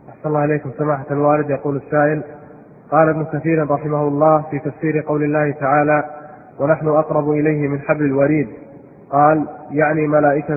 أحسن الله عليكم سماحة الوالد. يقول السائل: قال ابن كثير رحمه الله في تفسير قول الله تعالى: ونحن أقرب إليه من حبل الوريد، قال: يعني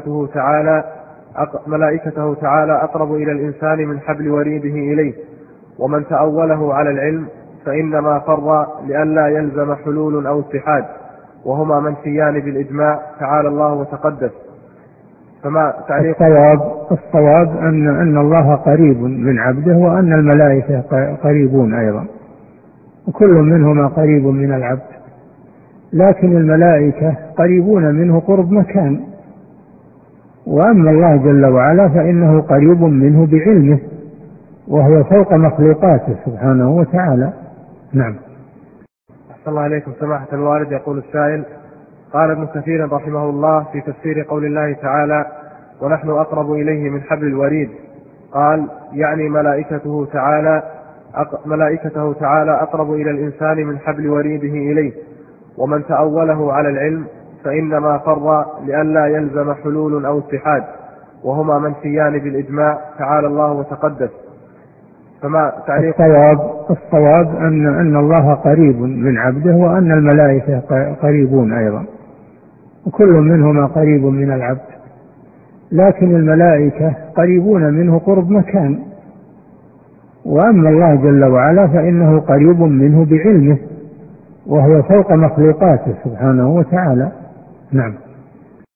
ملائكته تعالى أقرب إلى الإنسان من حبل وريده إليه، ومن تأوله على العلم فإنما فر لئلا يلزم حلول أو اتحاد، وهما منفيان بالإجماع تعالى الله وتقدس. فما تعليق؟ الصواب أن الله قريب من عبده، وأن الملائكة قريبون أيضا، وكل منهما قريب من العبد، لكن الملائكة قريبون منه قرب مكان، وأما الله جل وعلا فإنه قريب منه بعلمه، وهو فوق مخلوقاته سبحانه وتعالى. نعم. أحسن الله عليكم سماحة الوالد. يقول السائل: قال ابن كثير رحمه الله في تفسير قول الله تعالى: ونحن أقرب إليه من حبل الوريد، قال: يعني ملائكته تعالى أقرب إلى الإنسان من حبل وريده إليه، ومن تأوله على العلم فإنما فر لئلا يلزم حلول أو اتحاد، وهما منفيان بالإجماع تعالى الله وتقدس. فما تعليق؟ الصواب أن الله قريب من عبده، وأن الملائكة قريبون أيضا، وكل منهما قريب من العبد، لكن الملائكة قريبون منه قرب مكان، وأما الله جل وعلا فإنه قريب منه بعلمه، وهو فوق مخلوقاته سبحانه وتعالى. نعم.